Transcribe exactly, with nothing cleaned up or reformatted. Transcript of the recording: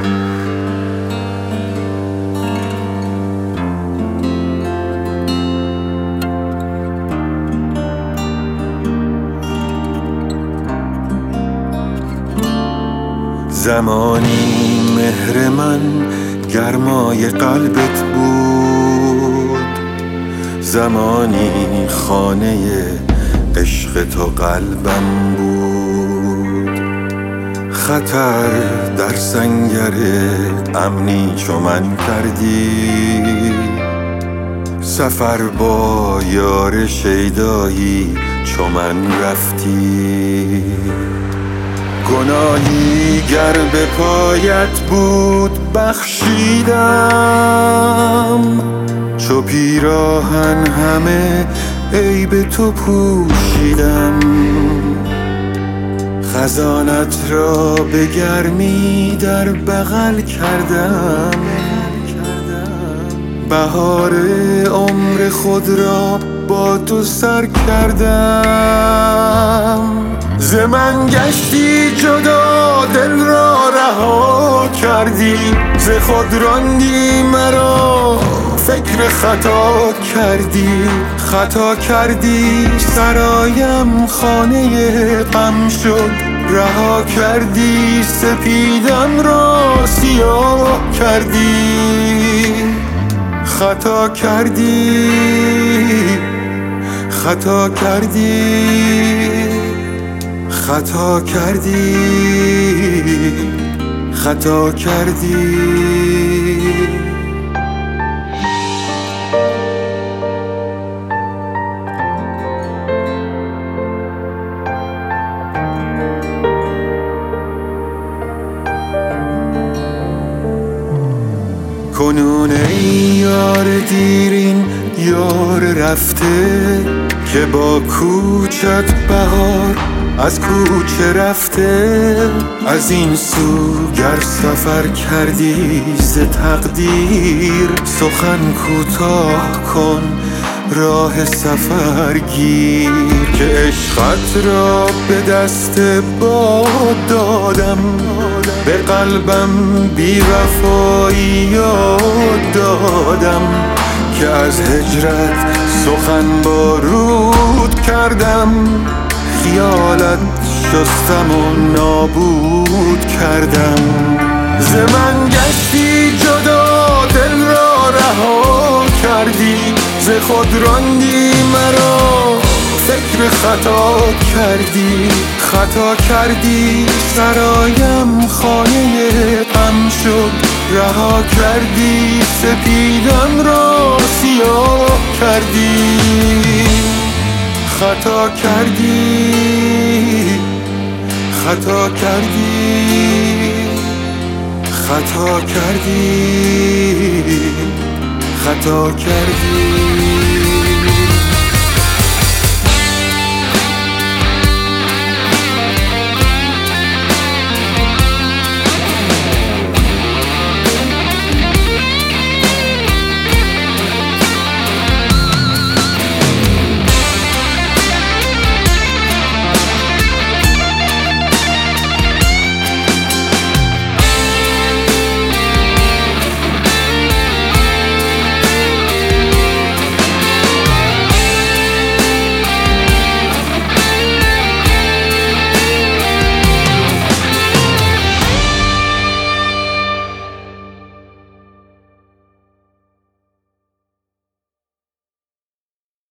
زمانی مهر من گرمای قلبت بود، زمانی خانه عشق تو قلبم بود. خطر در سنگر امنی چو من کردی، سفر با یار شیدایی چو من رفتی. گناهی گر به پایت بود بخشیدم، چو پیراهن همه عیب تو پوشیدم. خزانت را به گرمی در بغل کردم، بهار عمر خود را با تو سر کردم. ز من گشتی جدا دل را رها کردی، ز خود راندی مرا فکر خطا کردی. خطا کردی سرایم خانه غم شد، رها کردی سپیدم را سیاه کردی. خطا کردی خطا کردی خطا کردی خطا کردی. کنون ای یار دیرین یار رفته، که با کوچت بهار از کوچه رفته. از این سو گر سفر کردی ز تقدیر، سخن کوتاه کن راه سفر گیر. که عشقت را به دست باد دادم، به قلبم بی وفایی یاد دادم. که از هجرت سخن بارود کردم، خیالت شستم و نابود کردم. ز من گشتی جدا دل را رها کردی، ز خود راندی مرا فکر خطا کردی. خطا کردی سرایم خانه غم شد، رها کردی سپیدم را سیاه کردی. خطا کردی خطا کردی خطا کردی خطا کردی.